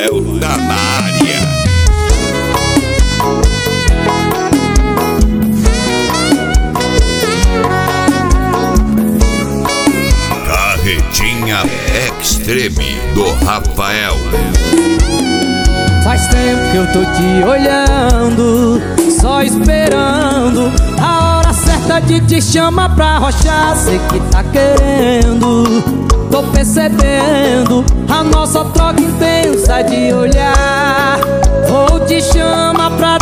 Rafael tá na área. Carretinha Extreme do Rafael. Faz tempo que eu tô te olhando, só esperando a hora certa de te chamar pra arrochar. Sei que tá querendo, tô percebendo a nossa troca intensa de olhar. Vou te chamar pra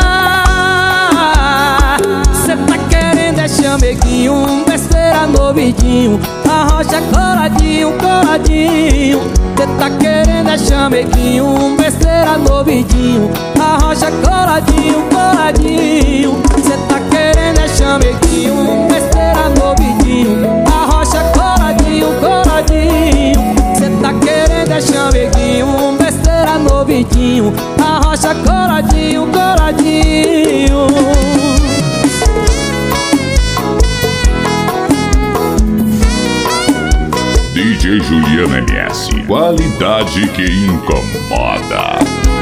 dançar. Cê tá querendo é chameguinho, besteira no ouvidinho, arrocha coladinho, coladinho. Cê tá querendo é chameguinho, besteira no ouvidinho, arrocha coladinho, coladinho. Cê tá querendo é chameguinho, besteira no ouvidinho, arrocha coladinho, coladinho. Cê tá querendo é chameguinho, besteira no ouvidinho, arrocha coladinho, coladinho. DJ Juliano MS, qualidade que incomoda.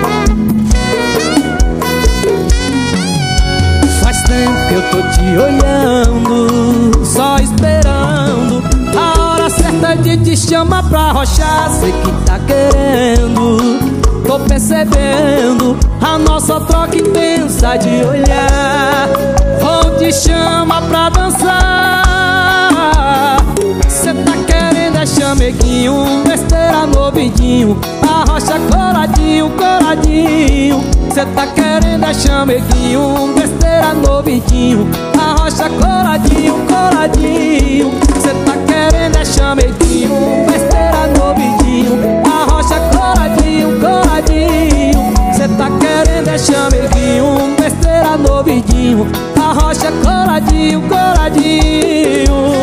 Faz tempo que eu tô te olhando, só esperando a hora certa de te chamar pra arrochar. Sei que tá querendo, tô percebendo a nossa troca intensa de olhar. Vou te chamar pra dançar. Cê tá querendo é chameguinho, besteira no ouvidinho, arrocha coladinho, coladinho. Cê tá querendo é chameguinho, besteira no ouvidinho, arrocha coladinho, coladinho. Cê tá querendo é chameguinho, besteira no ouvidinho, arrocha coladinho, coladinho. Cê tá querendo é chameguinho, besteira no ouvidinho, arrocha coladinho, coladinho.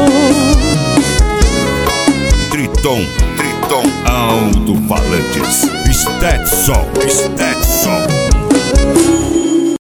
Triton Alto-Falantes, Stetson